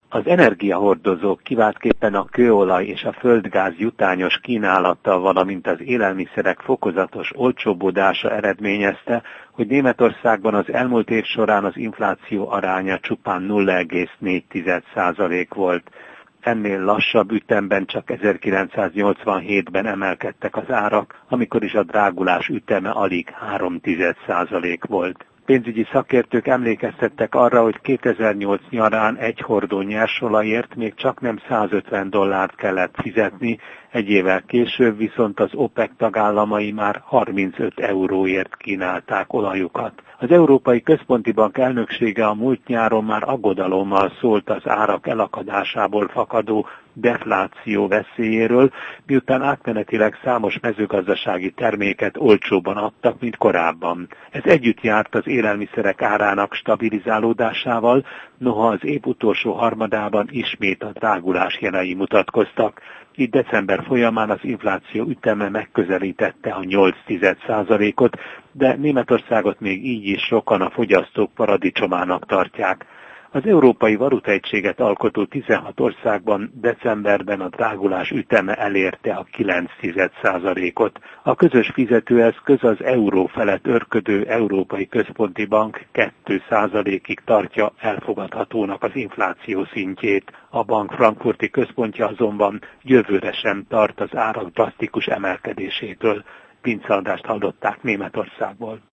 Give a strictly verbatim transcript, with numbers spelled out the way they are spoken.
Az energiahordozók, kiváltképpen a kőolaj és a földgáz jutányos kínálata, valamint az élelmiszerek fokozatos olcsóbbodása eredményezte, hogy Németországban az elmúlt év során az infláció aránya csupán nulla egész négy százalék volt. Ennél lassabb ütemben csak ezerkilencszáznyolcvanhétben emelkedtek az árak, amikor is a drágulás üteme alig három százalék volt. Pénzügyi szakértők emlékeztettek arra, hogy kétezer-nyolc nyarán egy hordó nyersolajért még csak nem százötven dollárt kellett fizetni, egy évvel később viszont az OPEC tagállamai már harmincöt euróért kínálták olajukat. Az Európai Központi Bank elnöksége a múlt nyáron már aggodalommal szólt az árak elakadásából fakadó defláció veszélyéről, miután átmenetileg számos mezőgazdasági terméket olcsóban adtak, mint korábban. Ez együtt járt az élelmiszerek árának stabilizálódásával, noha az év utolsó harmadában ismét a drágulás jelei mutatkoztak. Így december folyamán az infláció üteme megközelítette a nyolc százalékot, de Németországot még így is sokan a fogyasztók paradicsomának tartják. Az európai valutaegységet alkotó tizenhat országban decemberben a drágulás üteme elérte a kilenc százalékot. A közös fizetőeszköz az euró felett örködő Európai Központi Bank két százalékig tartja elfogadhatónak az infláció szintjét. A bank frankfurti központja azonban jövőre sem tart az árak drasztikus emelkedésétől. Pince Andrást hallották Németországból.